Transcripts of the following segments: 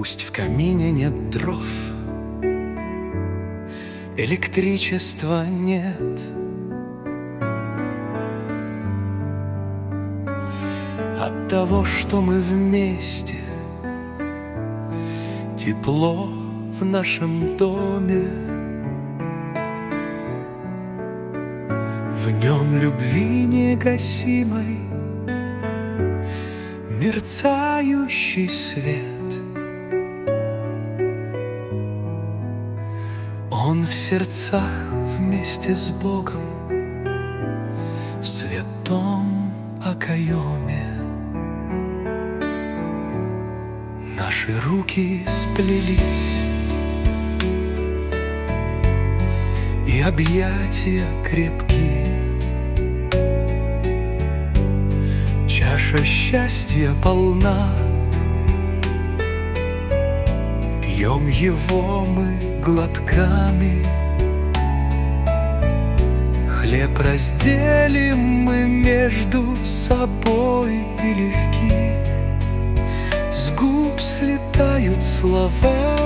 Пусть в камине нет дров, электричества нет, от того, что мы вместе, тепло в нашем доме, в нем любви негасимой мерцающий свет. Он в сердцах вместе с Богом в святом окоеме. Наши руки сплелись, и объятия крепкие. Чаша счастья полна, пьем его мы глотками. Хлеб разделим мы между собой и легки. С губ слетают слова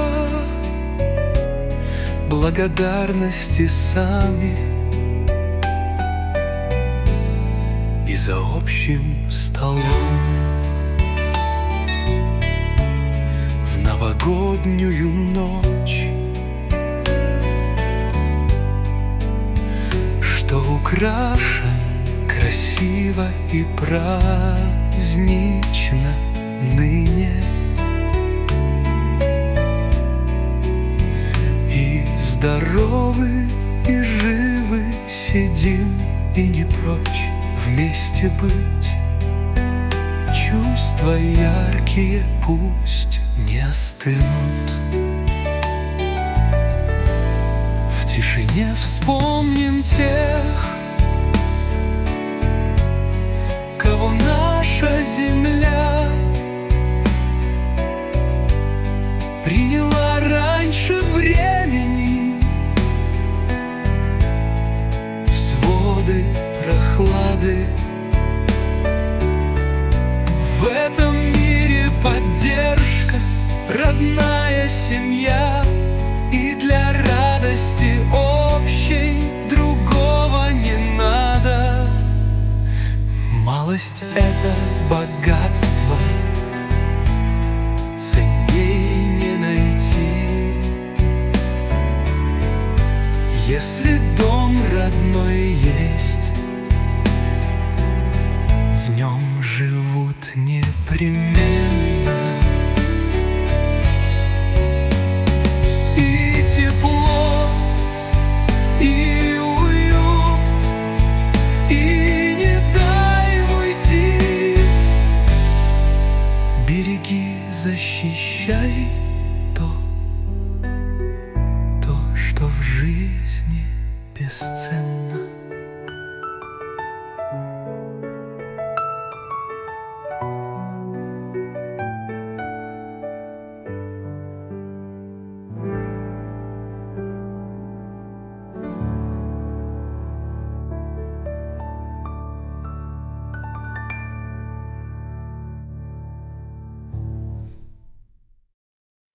благодарности сами, и за общим столом в новогоднюю ночь, что украшен красиво и празднично ныне, и здоровы и живы сидим, и не прочь вместе быть. Чувства яркие пусть не остынут. В тишине вспомним тех, кого наша земля приняла раньше времени. В своды прохлады в этом мире поддержка, родная семья, и для радости общей другого не надо. Малость — это богатство, ценней не найти. Если дом родной есть, в нем живут непременно. И тепло, и уют, и не дай уйти. Береги, защищай то, что в жизни бесценно.